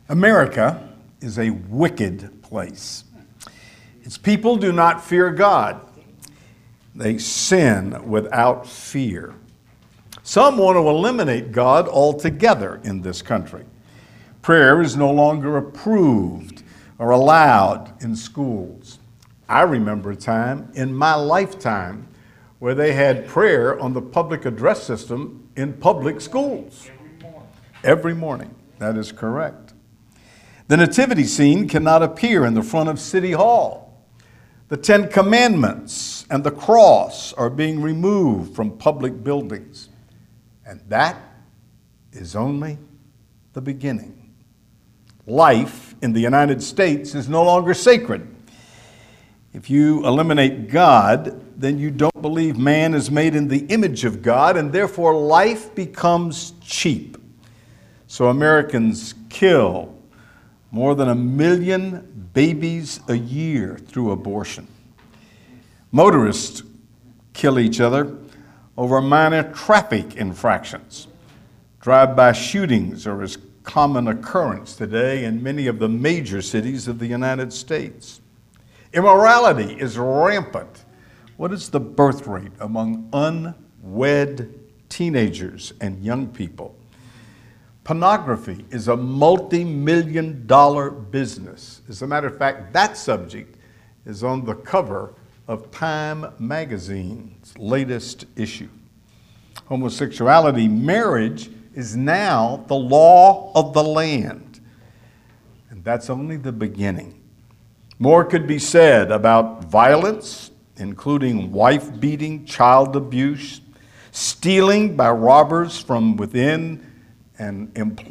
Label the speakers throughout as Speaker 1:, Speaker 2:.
Speaker 1: America is a wicked place. Its people do not fear God. They sin without fear. Some want to eliminate God altogether in this country. Prayer is no longer approved or allowed in schools. I remember a time in my lifetime where they had prayer on the public address system in public schools. Every morning. That is correct. The nativity scene cannot appear in the front of City Hall. The Ten Commandments and the cross are being removed from public buildings. And that is only the beginning. Life in the United States is no longer sacred. If you eliminate God, then you don't believe man is made in the image of God, and therefore life becomes cheap. So Americans kill more than 1 million babies a year through abortion. Motorists kill each other over minor traffic infractions. Drive-by shootings are a common occurrence today in many of the major cities of the United States. Immorality is rampant. What is the birth rate among unwed teenagers and young people? Pornography is a multi-million-dollar business. As a matter of fact, that subject is on the cover of Time magazine's latest issue. Homosexuality, marriage, is now the law of the land. And that's only the beginning. More could be said about violence, including wife-beating, child abuse, stealing by robbers from within and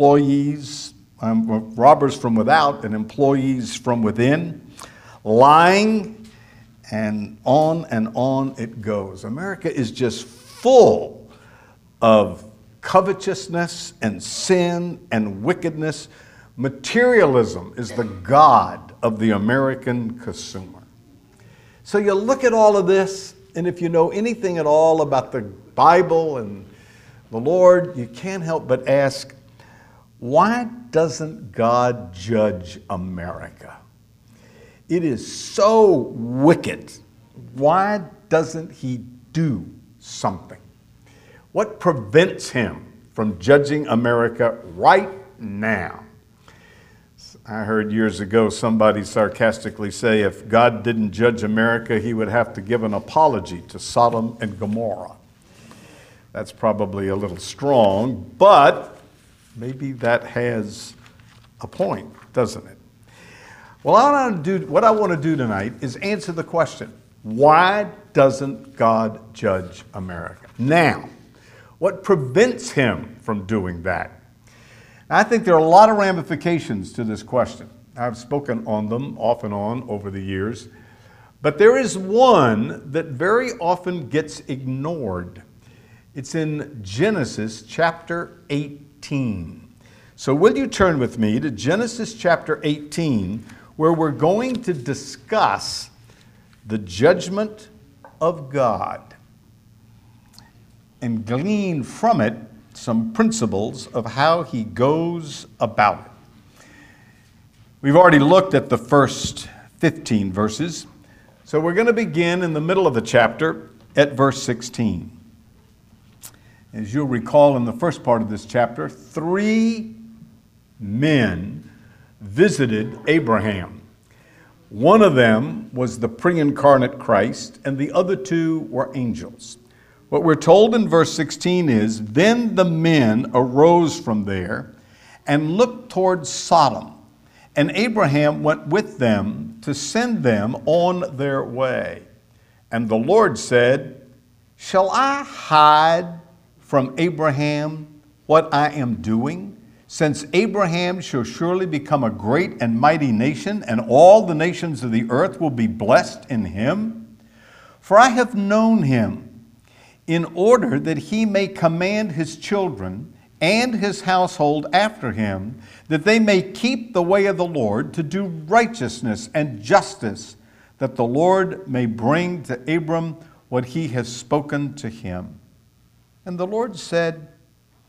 Speaker 1: robbers from without and employees from within, lying, and on it goes. America is just full of covetousness and sin and wickedness. Materialism is the god of the American consumer. So you look at all of this, and if you know anything at all about the Bible and the Lord, you can't help but ask, why doesn't God judge America? It is so wicked. Why doesn't he do something? What prevents him from judging America right now? I heard years ago somebody sarcastically say if God didn't judge America, he would have to give an apology to Sodom and Gomorrah. That's probably a little strong, but maybe that has a point, doesn't it? Well, what I want to do tonight is answer the question, why doesn't God judge America? Now, what prevents him from doing that? I think there are a lot of ramifications to this question. I've spoken on them off and on over the years, but there is one that very often gets ignored. It's in Genesis chapter 18. So will you turn with me to Genesis chapter 18, where we're going to discuss the judgment of God and glean from it some principles of how he goes about it. We've already looked at the first 15 verses, so we're going to begin in the middle of the chapter at verse 16. As you'll recall in the first part of this chapter, 3 men visited Abraham. One of them was the pre-incarnate Christ, and the other 2 were angels. What we're told in verse 16 is, then the men arose from there and looked toward Sodom, and Abraham went with them to send them on their way. And the Lord said, shall I hide from Abraham what I am doing? Since Abraham shall surely become a great and mighty nation, and all the nations of the earth will be blessed in him. For I have known him, in order that he may command his children and his household after him, that they may keep the way of the Lord, to do righteousness and justice, that the Lord may bring to Abram what he has spoken to him. And the Lord said,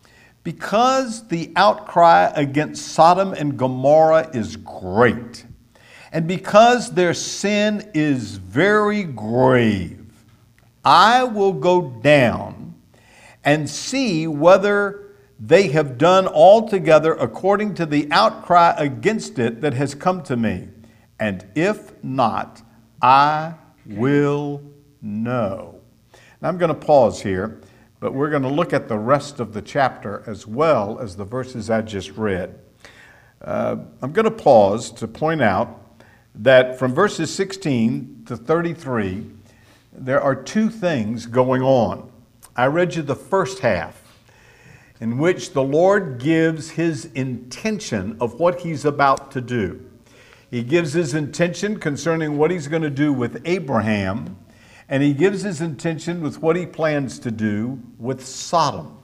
Speaker 1: because the outcry against Sodom and Gomorrah is great, and because their sin is very grave, I will go down and see whether they have done altogether according to the outcry against it that has come to me. And if not, I will know. Now I'm going to pause here, but we're going to look at the rest of the chapter as well as the verses I just read. I'm going to pause to point out that from verses 16 to 33, there are two things going on. I read you the first half, in which the Lord gives his intention of what he's about to do. He gives his intention concerning what he's going to do with Abraham, and he gives his intention with what he plans to do with Sodom.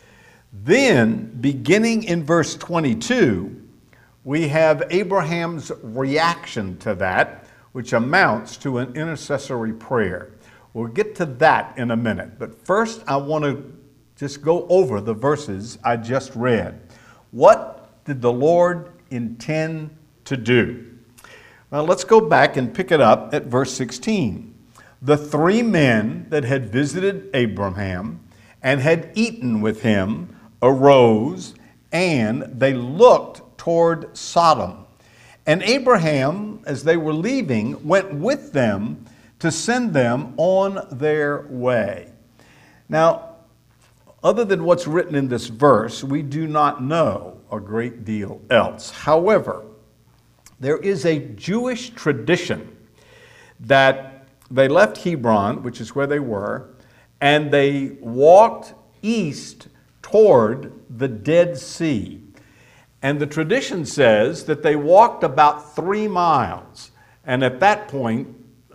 Speaker 1: Then, beginning in verse 22, we have Abraham's reaction to that, which amounts to an intercessory prayer. We'll get to that in a minute, but first I want to just go over the verses I just read. What did the Lord intend to do? Well, let's go back and pick it up at verse 16. The three men that had visited Abraham and had eaten with him arose, and they looked toward Sodom. And Abraham, as they were leaving, went with them to send them on their way. Now, other than what's written in this verse, we do not know a great deal else. However, there is a Jewish tradition that they left Hebron, which is where they were, and they walked east toward the Dead Sea. And the tradition says that they walked about 3 miles, and at that point,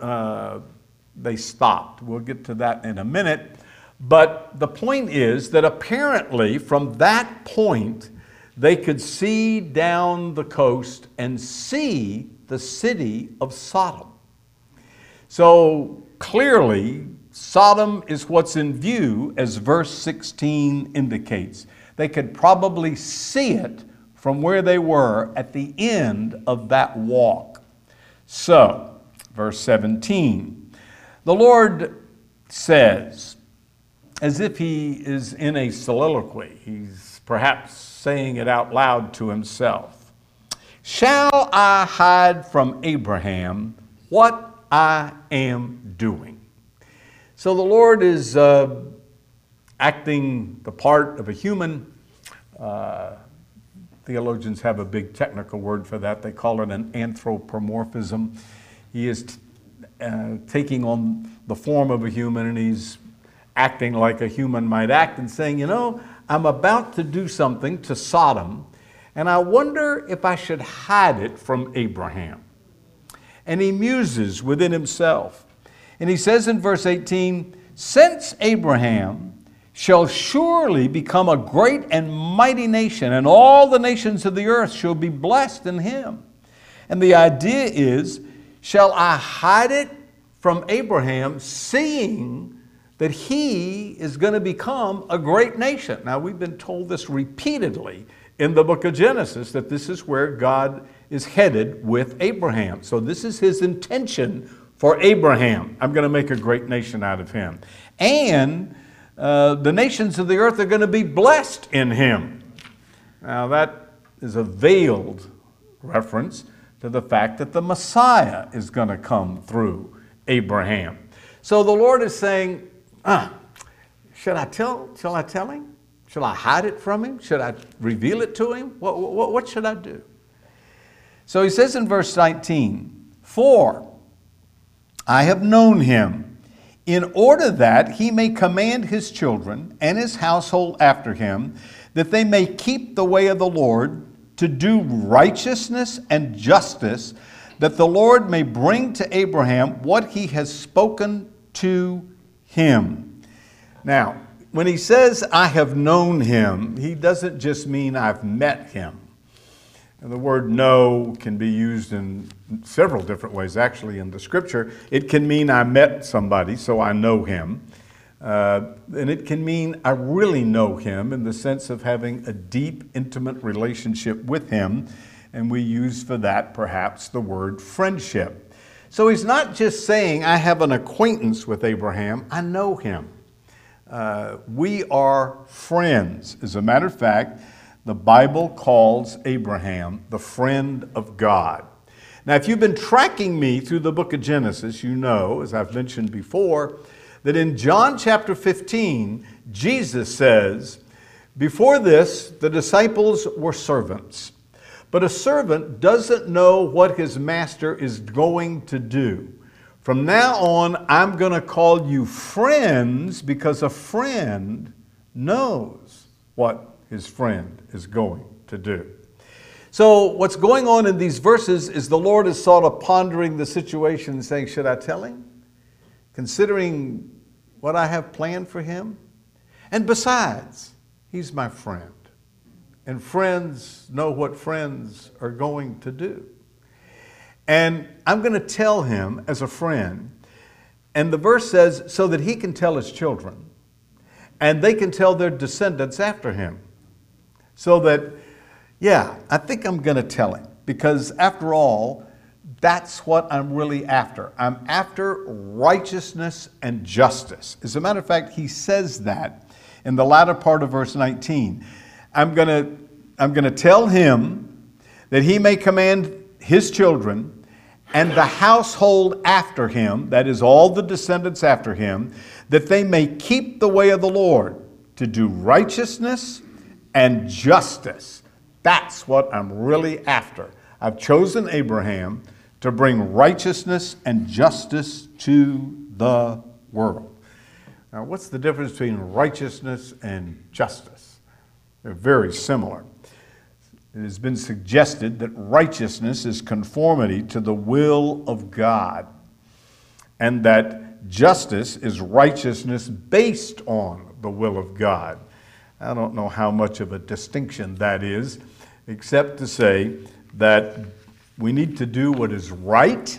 Speaker 1: they stopped. We'll get to that in a minute. But the point is that apparently from that point, they could see down the coast and see the city of Sodom. So clearly, Sodom is what's in view, as verse 16 indicates. They could probably see it from where they were at the end of that walk. So, verse 17, the Lord says, as if he is in a soliloquy, he's perhaps saying it out loud to himself, "Shall I hide from Abraham what I am doing?" So the Lord is acting the part of a human. Theologians have a big technical word for that. They call it an anthropomorphism. He is taking on the form of a human, and he's acting like a human might act and saying, you know, I'm about to do something to Sodom, and I wonder if I should hide it from Abraham. And he muses within himself. And he says in verse 18, since Abraham shall surely become a great and mighty nation, and all the nations of the earth shall be blessed in him. And the idea is, shall I hide it from Abraham, seeing that he is going to become a great nation? Now, we've been told this repeatedly in the book of Genesis, that this is where God is headed with Abraham. So this is his intention for Abraham. I'm going to make a great nation out of him. And the nations of the earth are going to be blessed in him. Now, that is a veiled reference to the fact that the Messiah is going to come through Abraham. So the Lord is saying, shall I tell him? Shall I hide it from him? Should I reveal it to him? What should I do? So he says in verse 19, for I have known him, in order that he may command his children and his household after him, that they may keep the way of the Lord, to do righteousness and justice, that the Lord may bring to Abraham what he has spoken to him. Now, when he says, I have known him, he doesn't just mean I've met him. And the word know can be used in several different ways, actually, in the scripture. It can mean I met somebody, so I know him. And it can mean I really know him in the sense of having a deep, intimate relationship with him. And we use for that perhaps the word friendship. So he's not just saying I have an acquaintance with Abraham, I know him. We are friends. As a matter of fact, the Bible calls Abraham the friend of God. Now, if you've been tracking me through the book of Genesis, you know, as I've mentioned before, that in John chapter 15, Jesus says, before this, the disciples were servants. But a servant doesn't know what his master is going to do. From now on, I'm going to call you friends because a friend knows what his friend is going to do. So what's going on in these verses is the Lord is sort of pondering the situation and saying, should I tell him? Considering what I have planned for him? And besides, he's my friend. And friends know what friends are going to do. And I'm going to tell him as a friend. And the verse says, so that he can tell his children. And they can tell their descendants after him. So that, yeah, I think I'm going to tell him. Because after all, that's what I'm really after. I'm after righteousness and justice. As a matter of fact, he says that in the latter part of verse 19. I'm going to tell him that he may command his children and the household after him, that is all the descendants after him, that they may keep the way of the Lord to do righteousness and justice. That's what I'm really after. I've chosen Abraham to bring righteousness and justice to the world. Now, what's the difference between righteousness and justice? They're very similar. It has been suggested that righteousness is conformity to the will of God, and that justice is righteousness based on the will of God. I don't know how much of a distinction that is, except to say that we need to do what is right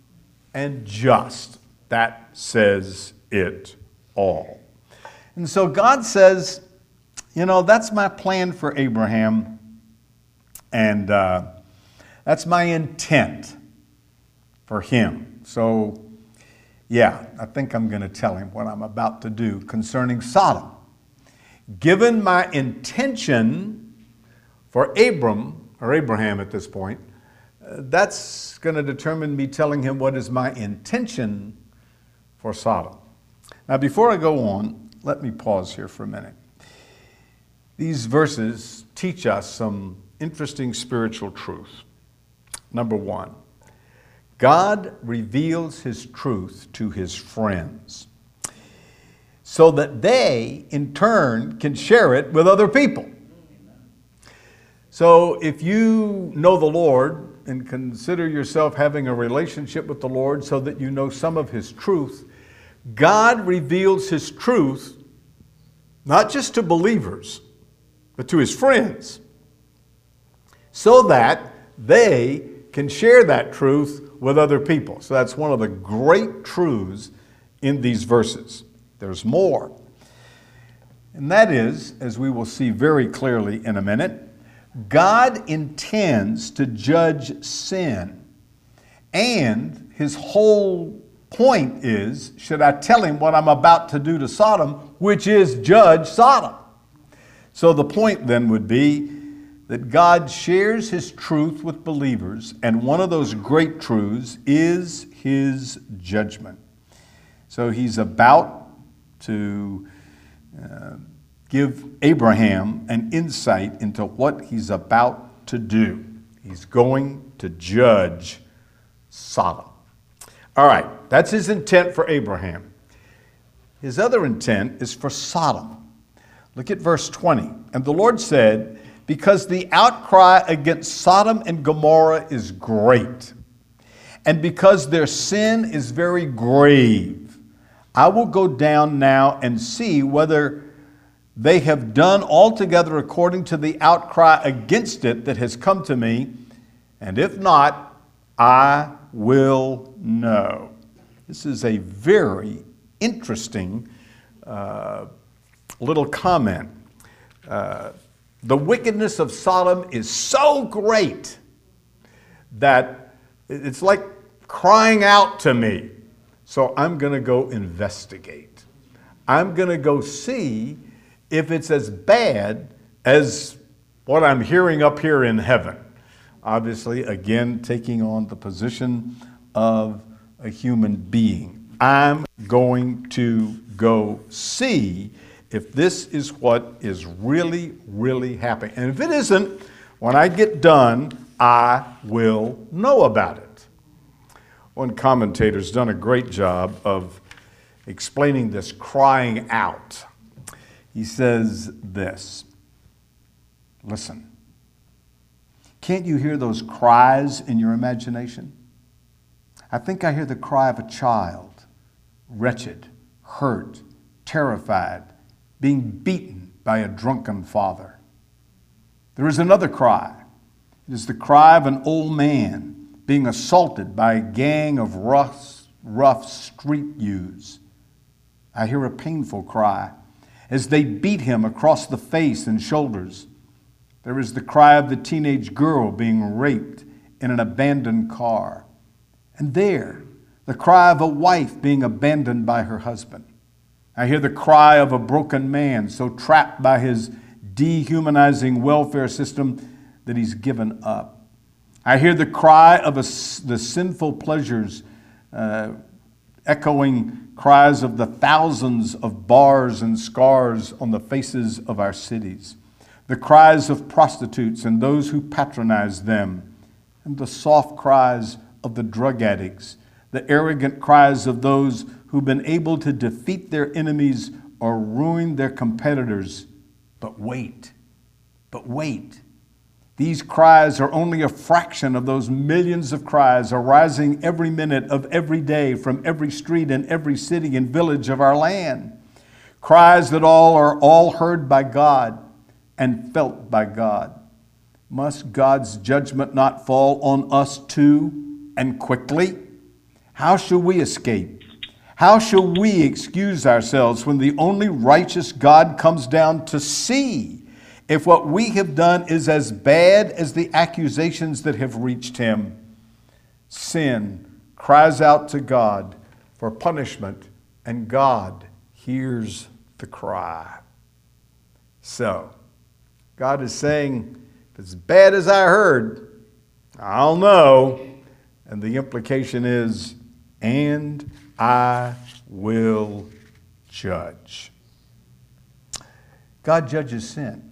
Speaker 1: and just. That says it all. And so God says, you know, that's my plan for Abraham, and that's my intent for him. So, yeah, I think I'm going to tell him what I'm about to do concerning Sodom. Given my intention for Abraham at this point, that's going to determine me telling him what is my intention for Sodom. Now, before I go on, let me pause here for a minute. These verses teach us some interesting spiritual truths. Number one, God reveals his truth to his friends so that they, in turn, can share it with other people. So if you know the Lord and consider yourself having a relationship with the Lord so that you know some of his truth, God reveals his truth not just to believers, but to his friends, so that they can share that truth with other people. So that's one of the great truths in these verses. There's more. And that is, as we will see very clearly in a minute, God intends to judge sin. And his whole point is, should I tell him what I'm about to do to Sodom, which is judge Sodom? So the point then would be that God shares his truth with believers, and one of those great truths is his judgment. So he's about to give Abraham an insight into what he's about to do. He's going to judge Sodom. All right, that's his intent for Abraham. His other intent is for Sodom. Look at verse 20. And the Lord said, because the outcry against Sodom and Gomorrah is great, and because their sin is very grave, I will go down now and see whether they have done altogether according to the outcry against it that has come to me, and if not, I will know. This is a very interesting little comment. The wickedness of Sodom is so great that it's like crying out to me. So I'm going to go investigate. I'm going to go see if it's as bad as what I'm hearing up here in heaven. Obviously, again, taking on the position of a human being. I'm going to go see if this is what is really, really happening. And if it isn't, when I get done, I will know about it. One commentator's done a great job of explaining this crying out. He says this, listen, can't you hear those cries in your imagination? I think I hear the cry of a child, wretched, hurt, terrified, being beaten by a drunken father. There is another cry. It is the cry of an old man being assaulted by a gang of rough street youths. I hear a painful cry as they beat him across the face and shoulders. There is the cry of the teenage girl being raped in an abandoned car. And there, the cry of a wife being abandoned by her husband. I hear the cry of a broken man so trapped by his dehumanizing welfare system that he's given up. I hear the cry of the sinful pleasures, echoing cries of the thousands of bars and scars on the faces of our cities, the cries of prostitutes and those who patronize them, and the soft cries of the drug addicts, the arrogant cries of those who've been able to defeat their enemies or ruin their competitors. But wait. These cries are only a fraction of those millions of cries arising every minute of every day from every street and every city and village of our land. Cries that are all heard by God and felt by God. Must God's judgment not fall on us too, and quickly? How shall we escape? How shall we excuse ourselves when the only righteous God comes down to see if what we have done is as bad as the accusations that have reached him? Sin cries out to God for punishment, and God hears the cry. So, God is saying, if it's bad as I heard, I'll know. And the implication is, and I will judge. God judges sin.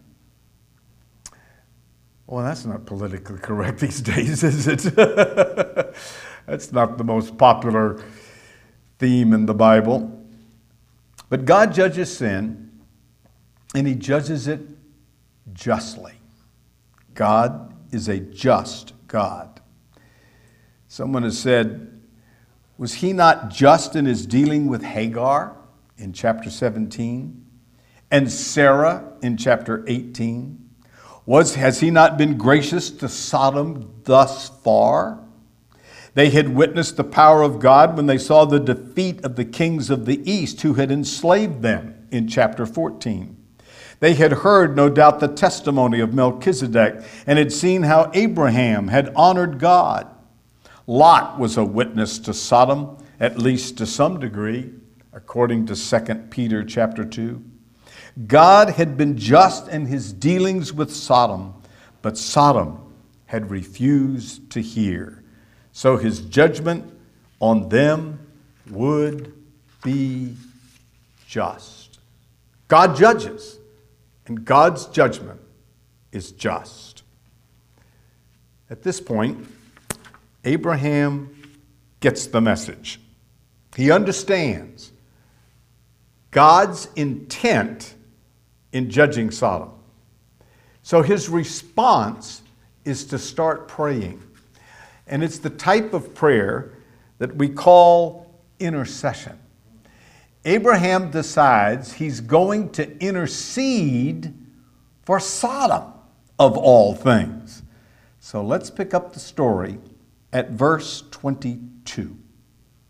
Speaker 1: Well, that's not politically correct these days, is it? That's not the most popular theme in the Bible. But God judges sin, and he judges it justly. God is a just God. Someone has said, was he not just in his dealing with Hagar in chapter 17 and Sarah in chapter 18? Has he not been gracious to Sodom thus far? They had witnessed the power of God when they saw the defeat of the kings of the east who had enslaved them in chapter 14. They had heard, no doubt, the testimony of Melchizedek and had seen how Abraham had honored God. Lot was a witness to Sodom, at least to some degree, according to 2 Peter chapter 2. God had been just in his dealings with Sodom, but Sodom had refused to hear. So his judgment on them would be just. God judges, and God's judgment is just. At this point, Abraham gets the message. He understands God's intent in judging Sodom. So his response is to start praying. And it's the type of prayer that we call intercession. Abraham decides he's going to intercede for Sodom, of all things. So let's pick up the story at verse 22.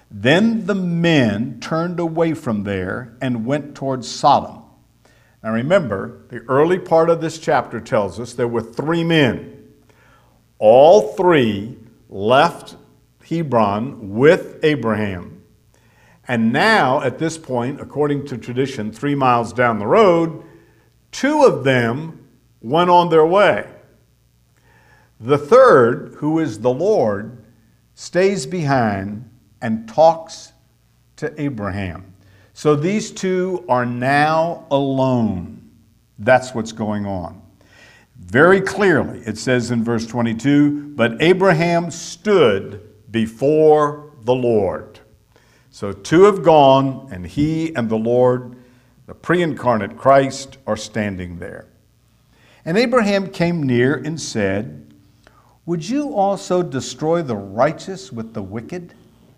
Speaker 1: Then the men turned away from there and went towards Sodom. Now remember, the early part of this chapter tells us there were 3 men. All 3 left Hebron with Abraham. And now, at this point, according to tradition, 3 miles down the road, 2 of them went on their way. The third, who is the Lord, stays behind and talks to Abraham. So these 2 are now alone. That's what's going on. Very clearly, it says in verse 22, but Abraham stood before the Lord. So 2 have gone, and he and the Lord, the pre-incarnate Christ, are standing there. And Abraham came near and said, would you also destroy the righteous with the wicked?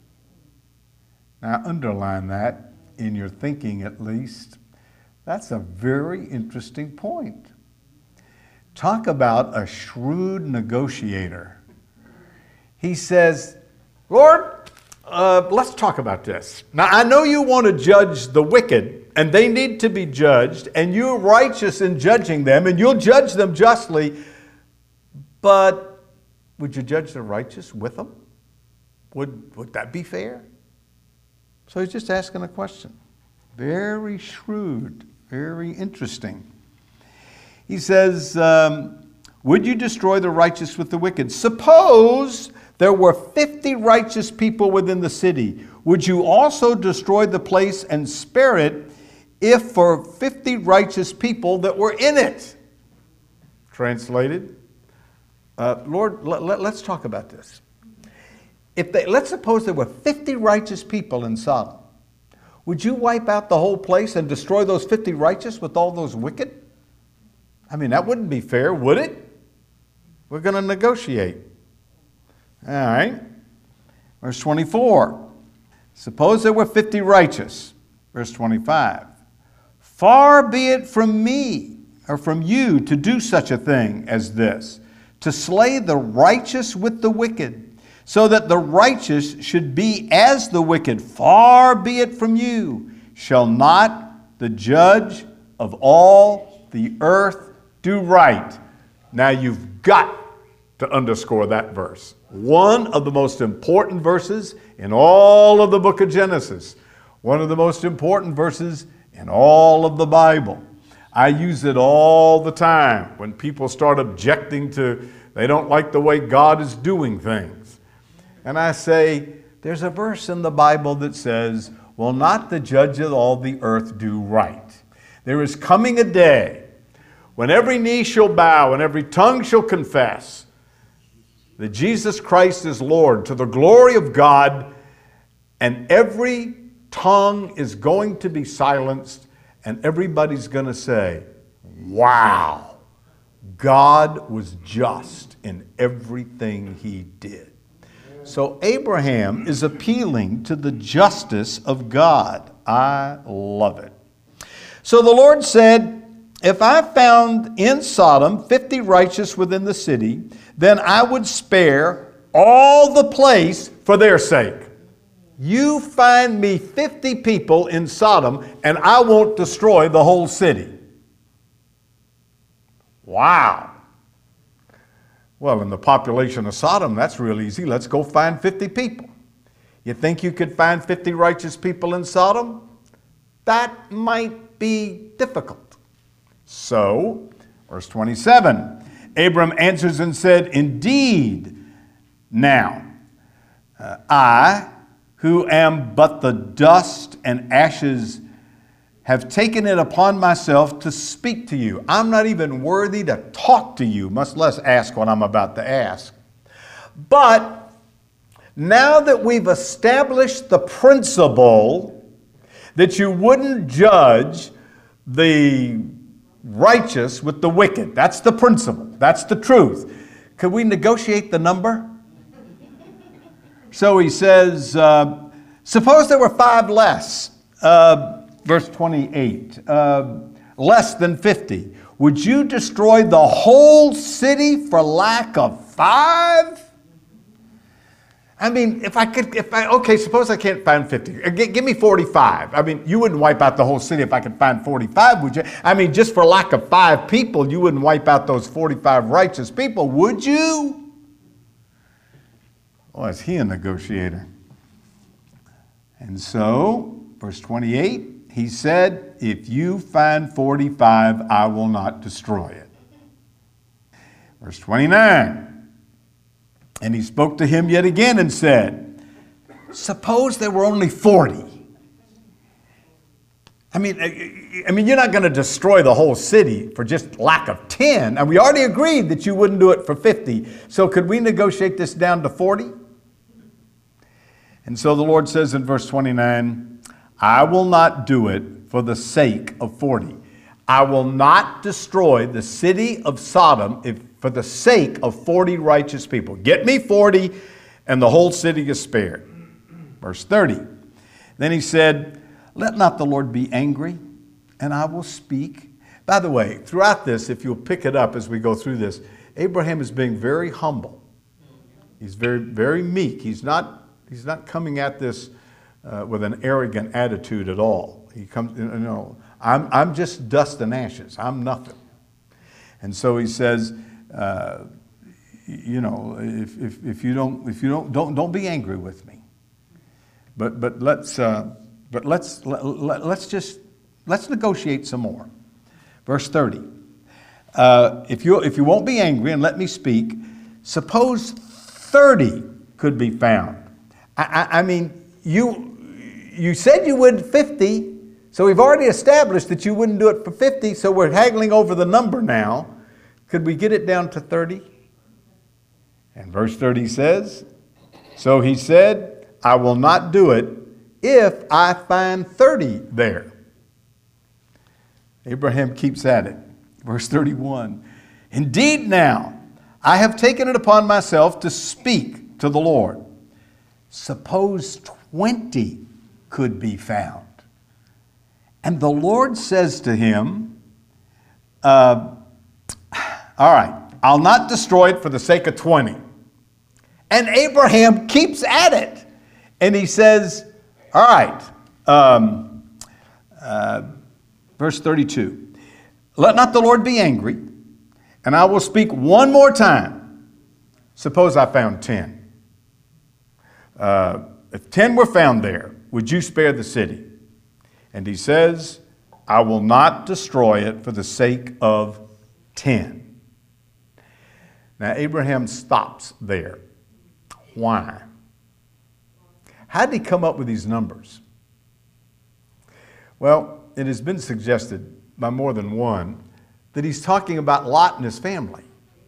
Speaker 1: Now underline that in your thinking at least. That's a very interesting point. Talk about a shrewd negotiator. He says, Lord, let's talk about this. Now, I know you want to judge the wicked, and they need to be judged, and you're righteous in judging them, and you'll judge them justly, but would you judge the righteous with them? Would that be fair? So he's just asking a question. Very shrewd, very interesting. He says, would you destroy the righteous with the wicked? Suppose there were 50 righteous people within the city. Would you also destroy the place and spare it if for 50 righteous people that were in it? Translated, Lord, let's talk about this. Let's suppose there were 50 righteous people in Sodom. Would you wipe out the whole place and destroy those 50 righteous with all those wicked? I mean, that wouldn't be fair, would it? We're going to negotiate. All right. Verse 24. Suppose there were 50 righteous. Verse 25. Far be it from me or from you to do such a thing as this, to slay the righteous with the wicked, so that the righteous should be as the wicked. Far be it from you. Shall not the judge of all the earth do right? Now you've got to underscore that verse. One of the most important verses in all of the book of Genesis. One of the most important verses in all of the Bible. I use it all the time when people start objecting they don't like the way God is doing things. And I say, there's a verse in the Bible that says, will not the judge of all the earth do right? There is coming a day when every knee shall bow and every tongue shall confess that Jesus Christ is Lord, to the glory of God, and every tongue is going to be silenced, and everybody's going to say, wow, God was just in everything he did. So Abraham is appealing to the justice of God. I love it. So the Lord said, if I found in Sodom 50 righteous within the city, then I would spare all the place for their sake. You find me 50 people in Sodom, and I won't destroy the whole city. Wow. Well, in the population of Sodom, that's real easy. Let's go find 50 people. You think you could find 50 righteous people in Sodom? That might be difficult. So, verse 27, Abram answers and said, indeed, now, I, who am but the dust and ashes, have taken it upon myself to speak to you. I'm not even worthy to talk to you, much less ask what I'm about to ask. But now that we've established the principle that you wouldn't judge the righteous with the wicked, that's the principle, that's the truth. Could we negotiate the number? So he says, suppose there were 5 less. Verse 28, less than 50. Would you destroy the whole city for lack of 5? I mean, okay, suppose I can't find 50. Give me 45. I mean, you wouldn't wipe out the whole city if I could find 45, would you? I mean, just for lack of 5 people, you wouldn't wipe out those 45 righteous people, would you? Oh, is he a negotiator? And so, verse 28, he said, if you find 45, I will not destroy it. Verse 29. And he spoke to him yet again and said, suppose there were only 40. I mean, you're not going to destroy the whole city for just lack of 10. And we already agreed that you wouldn't do it for 50. So could we negotiate this down to 40? And so the Lord says in verse 29, I will not do it for the sake of 40. I will not destroy the city of Sodom for the sake of 40 righteous people. Get me 40 and the whole city is spared. Verse 30. Then he said, let not the Lord be angry, and I will speak. By the way, throughout this, if you'll pick it up as we go through this, Abraham is being very humble. He's very, very meek. He's not coming at this with an arrogant attitude at all. He comes, I'm just dust and ashes. I'm nothing. And so he says, if you don't be angry with me. But let's negotiate some more. Verse 30. If you won't be angry and let me speak, suppose 30 could be found. I mean, you said you would 50. So we've already established that you wouldn't do it for 50, so we're haggling over the number now. Could we get it down to 30? And verse 30 says, so he said, I will not do it if I find 30 there. Abraham keeps at it. Verse 31, indeed now, I have taken it upon myself to speak to the Lord. Suppose 20 could be found. And the Lord says to him, all right, I'll not destroy it for the sake of 20. And Abraham keeps at it. And he says, all right, verse 32, let not the Lord be angry, and I will speak one more time. Suppose I found 10. If 10 were found there, would you spare the city? And he says, I will not destroy it for the sake of 10. Now, Abraham stops there. Why? How did he come up with these numbers? Well, it has been suggested by more than one that he's talking about Lot and his family.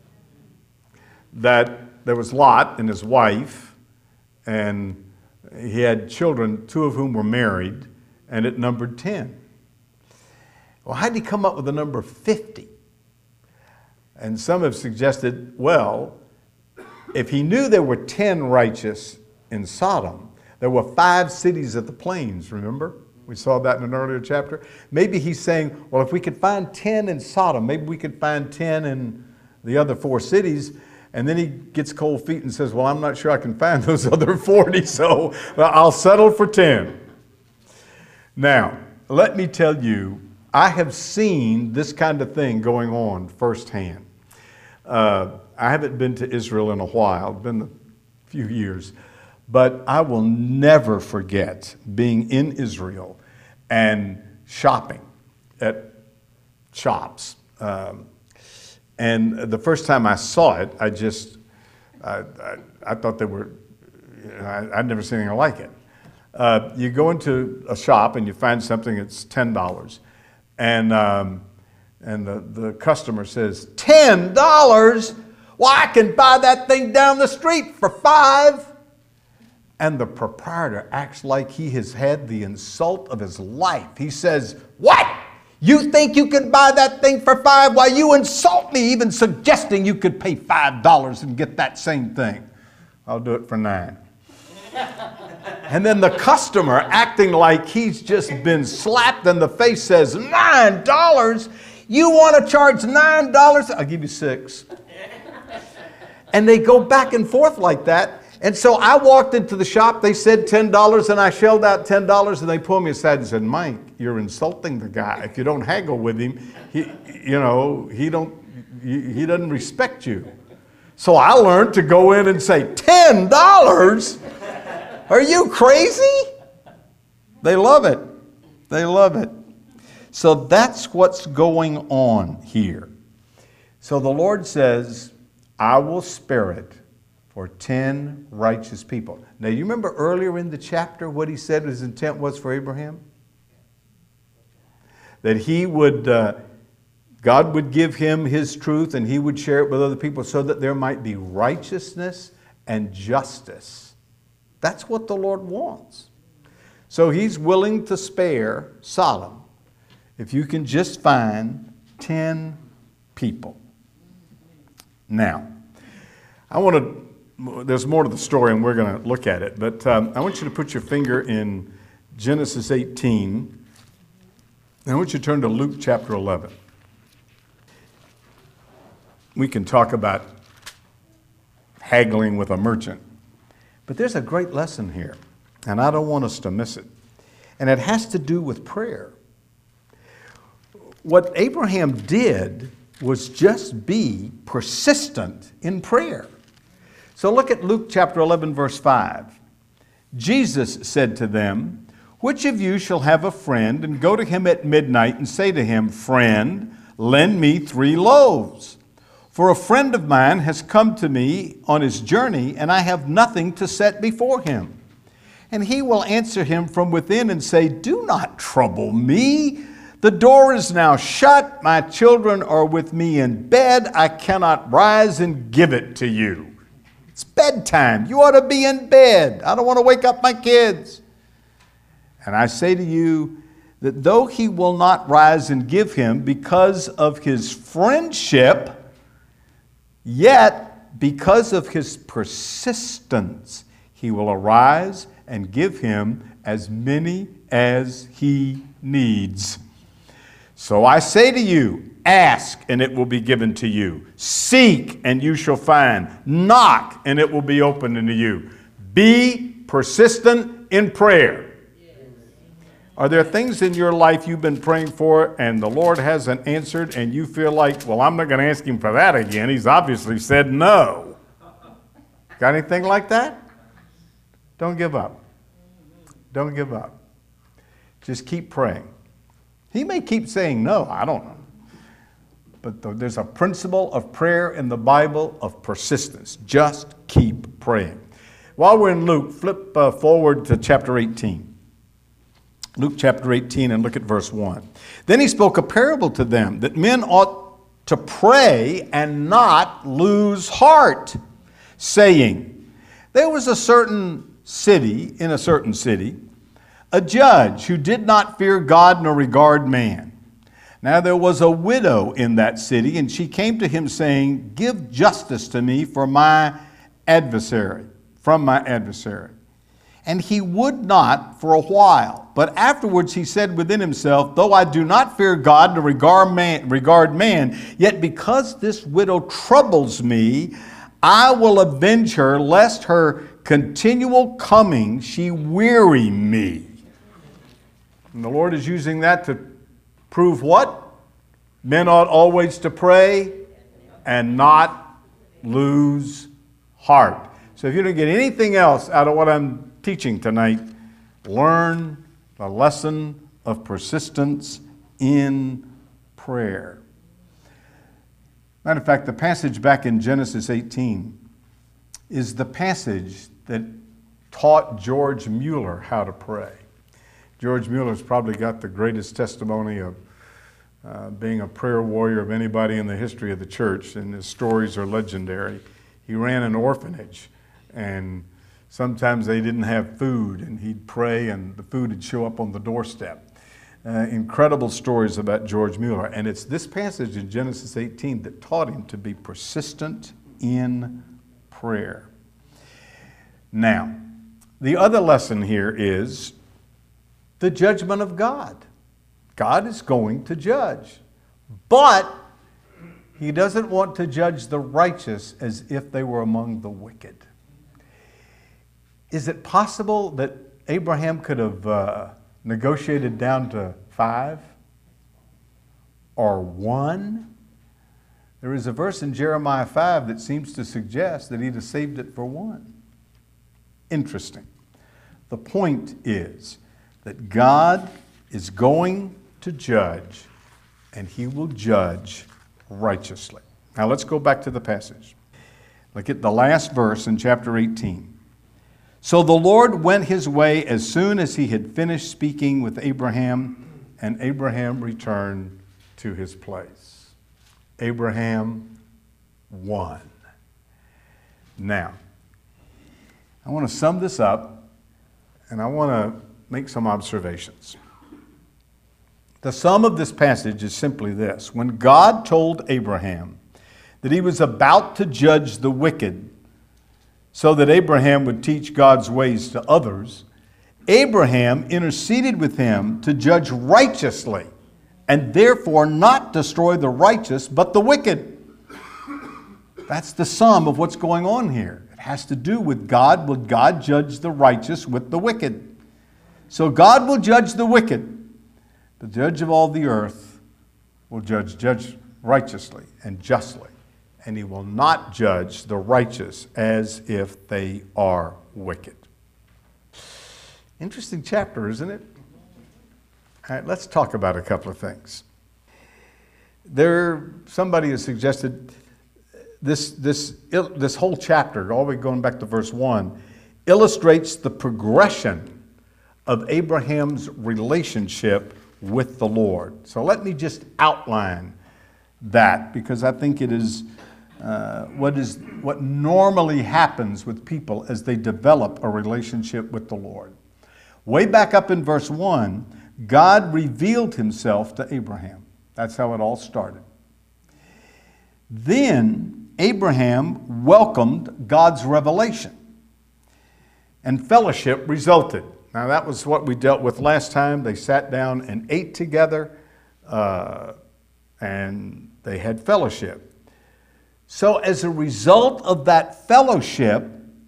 Speaker 1: That there was Lot and his wife, and he had children, 2 of whom were married, and it numbered 10. Well, how did he come up with the number 50? And some have suggested, well, if he knew there were 10 righteous in Sodom, there were 5 cities of the plains, remember? We saw that in an earlier chapter. Maybe he's saying, well, if we could find 10 in Sodom, maybe we could find 10 in the other 4 cities. And then he gets cold feet and says, well, I'm not sure I can find those other 40, so I'll settle for 10. Now, let me tell you, I have seen this kind of thing going on firsthand. I haven't been to Israel in a while, it's been a few years, but I will never forget being in Israel and shopping at shops. And the first time I saw it, I thought they were, I'd never seen anything like it. You go into a shop and you find something that's $10, and the customer says, $10? Well, I can buy that thing down the street for $5. And the proprietor acts like he has had the insult of his life. He says, what? You think you can buy that thing for $5? Why, you insult me even suggesting you could pay $5 and get that same thing. I'll do it for $9. And then the customer, acting like he's just been slapped in the face, says, $9? You want to charge $9? I'll give you $6. And they go back and forth like that. And so I walked into the shop, they said $10, and I shelled out $10, and they pulled me aside and said, Mike, you're insulting the guy. If you don't haggle with him, he doesn't respect you. So I learned to go in and say, $10? Are you crazy? They love it. They love it. So that's what's going on here. So the Lord says, I will spare it for 10 righteous people. Now, you remember earlier in the chapter what he said his intent was for Abraham? That he would, God would give him his truth and he would share it with other people so that there might be righteousness and justice. That's what the Lord wants. So he's willing to spare Sodom if you can just find 10 people. Now, there's more to the story and we're going to look at it, but I want you to put your finger in Genesis 18. And I want you to turn to Luke chapter 11. We can talk about haggling with a merchant, but there's a great lesson here, and I don't want us to miss it. And it has to do with prayer. What Abraham did was just be persistent in prayer. So look at Luke chapter 11, verse 5. Jesus said to them, which of you shall have a friend and go to him at midnight and say to him, friend, lend me 3 loaves. For a friend of mine has come to me on his journey, and I have nothing to set before him. And he will answer him from within and say, do not trouble me. The door is now shut. My children are with me in bed. I cannot rise and give it to you. It's bedtime. You ought to be in bed. I don't want to wake up my kids. And I say to you that though he will not rise and give him because of his friendship, yet because of his persistence, he will arise and give him as many as he needs. So I say to you, ask and it will be given to you. Seek and you shall find. Knock and it will be opened unto you. Be persistent in prayer. Are there things in your life you've been praying for and the Lord hasn't answered and you feel like, well, I'm not going to ask him for that again. He's obviously said no. Got anything like that? Don't give up. Don't give up. Just keep praying. He may keep saying no, I don't know. But there's a principle of prayer in the Bible of persistence. Just keep praying. While we're in Luke, flip forward to chapter 18. Luke chapter 18 and look at verse 1. Then he spoke a parable to them that men ought to pray and not lose heart, saying, there was in a certain city, a judge who did not fear God nor regard man. Now there was a widow in that city, and she came to him saying, give justice to me from my adversary. And he would not for a while. But afterwards he said within himself, though I do not fear God nor regard man, yet because this widow troubles me, I will avenge her, lest her continual coming she weary me. And the Lord is using that to prove what? Men ought always to pray and not lose heart. So if you don't get anything else out of what I'm teaching tonight, learn the lesson of persistence in prayer. Matter of fact, the passage back in Genesis 18 is the passage that taught George Mueller how to pray. George Mueller's probably got the greatest testimony of being a prayer warrior of anybody in the history of the church, and his stories are legendary. He ran an orphanage, and sometimes they didn't have food, and he'd pray, and the food would show up on the doorstep. Incredible stories about George Mueller, and it's this passage in Genesis 18 that taught him to be persistent in prayer. Now, the other lesson here is the judgment of God. God is going to judge, but he doesn't want to judge the righteous as if they were among the wicked. Is it possible that Abraham could have negotiated down to 5 or 1? There is a verse in Jeremiah 5 that seems to suggest that he'd have saved it for 1. Interesting. The point is that God is going to judge, and he will judge righteously. Now let's go back to the passage. Look at the last verse in chapter 18. So the Lord went his way as soon as he had finished speaking with Abraham, and Abraham returned to his place. Abraham won. Now, I want to sum this up, and I want to make some observations. The sum of this passage is simply this. When God told Abraham that he was about to judge the wicked so that Abraham would teach God's ways to others, Abraham interceded with him to judge righteously and therefore not destroy the righteous but the wicked. That's the sum of what's going on here. It has to do with God. Will God judge the righteous with the wicked? So God will judge the wicked. The judge of all the earth will judge righteously and justly, and he will not judge the righteous as if they are wicked. Interesting chapter, isn't it? All right, let's talk about a couple of things. Somebody has suggested this whole chapter, all the way going back to verse 1, illustrates the progression of Abraham's relationship with the Lord. So let me just outline that, because I think it is what normally happens with people as they develop a relationship with the Lord. Way back up in verse 1, God revealed himself to Abraham. That's how it all started. Then Abraham welcomed God's revelation, and fellowship resulted. Now that was what we dealt with last time. They sat down and ate together, and they had fellowship. So as a result of that fellowship,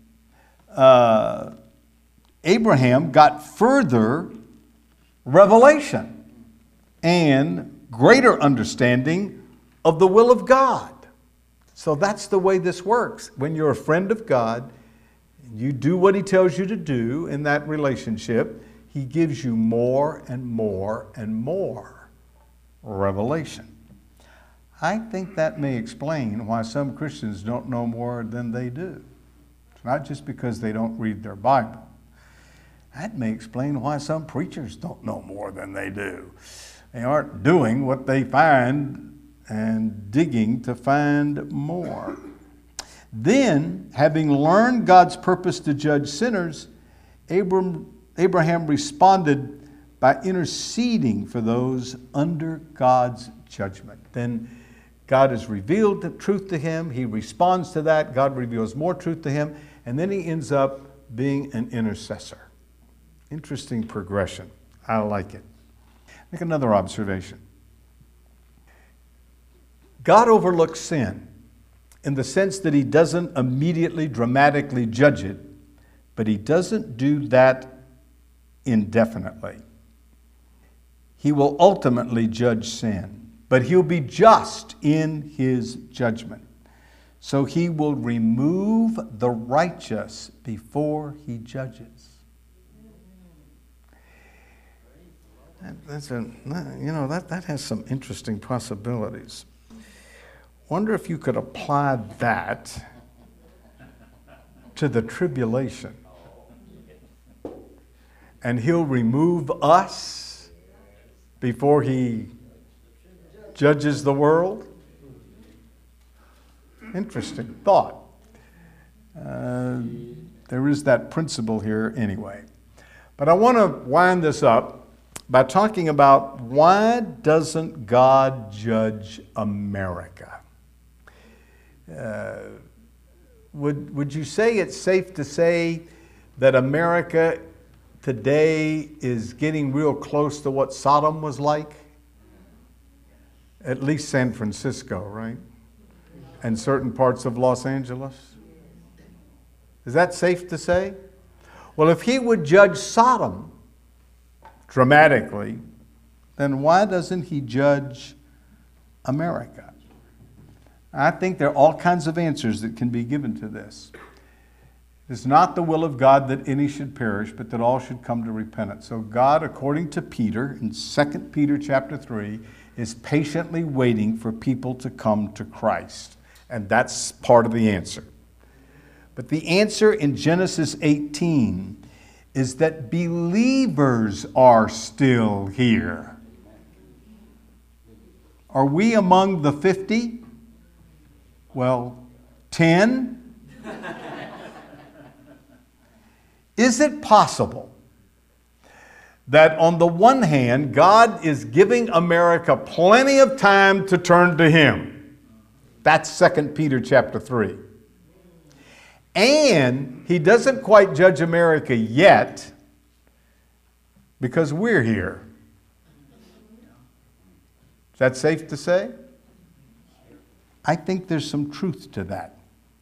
Speaker 1: Abraham got further revelation and greater understanding of the will of God. So that's the way this works. When you're a friend of God, you do what he tells you to do in that relationship, he gives you more and more and more revelation. I think that may explain why some Christians don't know more than they do. It's not just because they don't read their Bible. That may explain why some preachers don't know more than they do. They aren't doing what they find and digging to find more. Then, having learned God's purpose to judge sinners, Abraham responded by interceding for those under God's judgment. Then God has revealed the truth to him. He responds to that. God reveals more truth to him. And then he ends up being an intercessor. Interesting progression. I like it. Make another observation. God overlooks sin in the sense that he doesn't immediately, dramatically judge it, but he doesn't do that indefinitely. He will ultimately judge sin, but he'll be just in his judgment. So he will remove the righteous before he judges. That has some interesting possibilities. Wonder if you could apply that to the tribulation. And he'll remove us before he judges the world. Interesting thought. There is that principle here anyway. But I want to wind this up by talking about why doesn't God judge America? Would you say it's safe to say that America today is getting real close to what Sodom was like? At least San Francisco, right? And certain parts of Los Angeles? Is that safe to say? Well, if he would judge Sodom dramatically, then why doesn't he judge America? I think there are all kinds of answers that can be given to this. It's not the will of God that any should perish, but that all should come to repentance. So God, according to Peter, in 2 Peter chapter 3, is patiently waiting for people to come to Christ. And that's part of the answer. But the answer in Genesis 18 is that believers are still here. Are we among the 50? Well, 10? Is it possible that on the one hand, God is giving America plenty of time to turn to Him? That's 2 Peter chapter 3. And He doesn't quite judge America yet because we're here. Is that safe to say? I think there's some truth to that.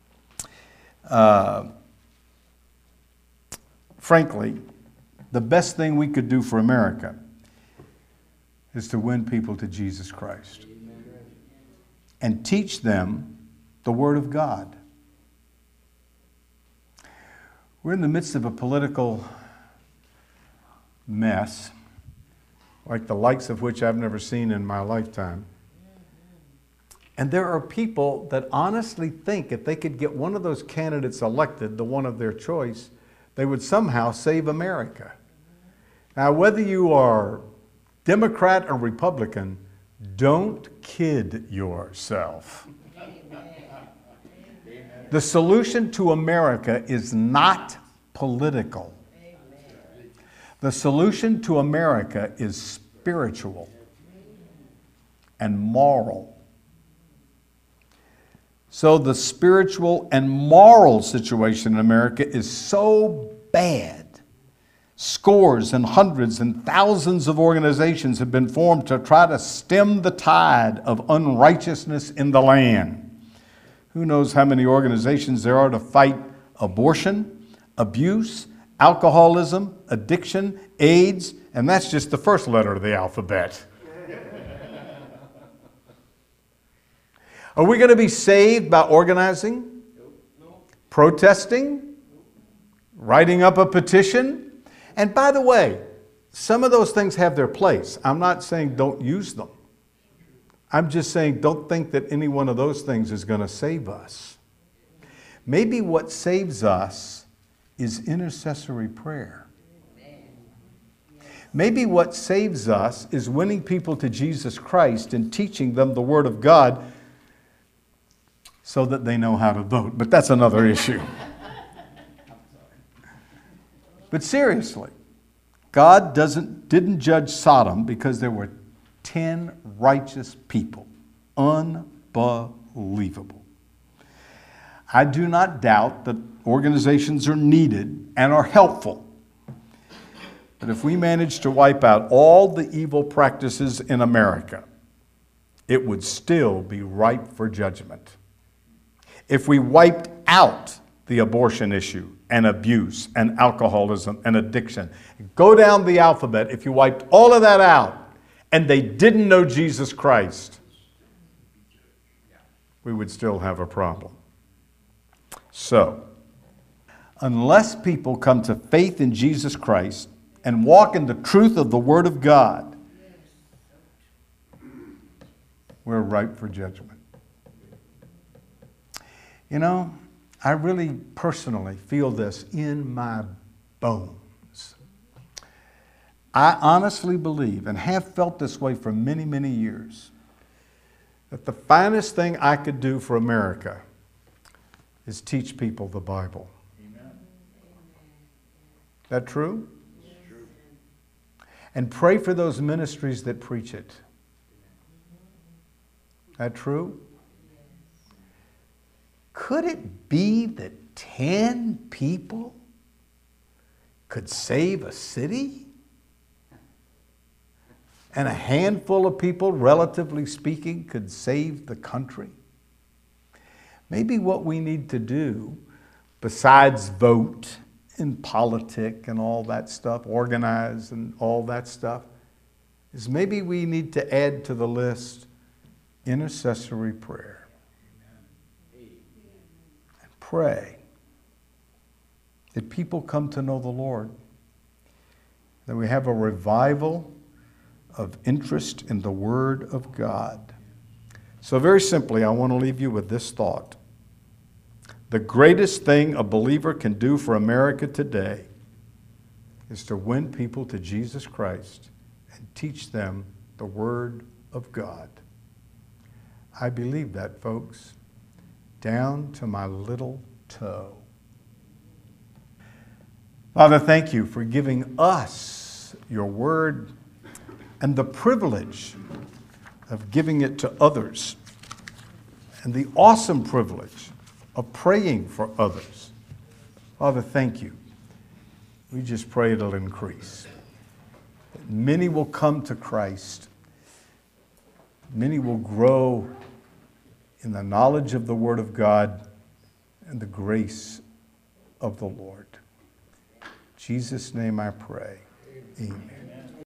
Speaker 1: Frankly, the best thing we could do for America is to win people to Jesus Christ and teach them the Word of God. We're in the midst of a political mess, like the likes of which I've never seen in my lifetime. And there are people that honestly think if they could get one of those candidates elected, the one of their choice, they would somehow save America. Now, whether you are Democrat or Republican, don't kid yourself. The solution to America is not political. The solution to America is spiritual and moral. So the spiritual and moral situation in America is so bad. Scores and hundreds and thousands of organizations have been formed to try to stem the tide of unrighteousness in the land. Who knows how many organizations there are to fight abortion, abuse, alcoholism, addiction, AIDS, and that's just the first letter of the alphabet. Are we going to be saved by organizing, protesting, writing up a petition? And by the way, some of those things have their place. I'm not saying don't use them. I'm just saying don't think that any one of those things is going to save us. Maybe what saves us is intercessory prayer. Maybe what saves us is winning people to Jesus Christ and teaching them the Word of God so that they know how to vote. But that's another issue. But seriously, God didn't judge Sodom because there were 10 righteous people. Unbelievable. I do not doubt that organizations are needed and are helpful. But if we manage to wipe out all the evil practices in America, it would still be ripe for judgment. If we wiped out the abortion issue and abuse and alcoholism and addiction, go down the alphabet, if you wiped all of that out and they didn't know Jesus Christ, we would still have a problem. So, unless people come to faith in Jesus Christ and walk in the truth of the Word of God, we're ripe for judgment. You know, I really personally feel this in my bones. I honestly believe, and have felt this way for many, many years, that the finest thing I could do for America is teach people the Bible. Amen. That true? Yes. True. And pray for those ministries that preach it. That true? Could it be that 10 people could save a city? And a handful of people, relatively speaking, could save the country? Maybe what we need to do, besides vote in politics and all that stuff, organize and all that stuff, is maybe we need to add to the list intercessory prayer. And pray that people come to know the Lord, that we have a revival of interest in the Word of God. So very simply, I want to leave you with this thought. The greatest thing a believer can do for America today is to win people to Jesus Christ and teach them the Word of God. I believe that, folks, down to my little toe. Father, thank you for giving us your Word and the privilege of giving it to others, and the awesome privilege of praying for others. Father, thank you. We just pray it'll increase. Many will come to Christ. Many will grow in the knowledge of the Word of God and the grace of the Lord. In Jesus' name I pray. Amen.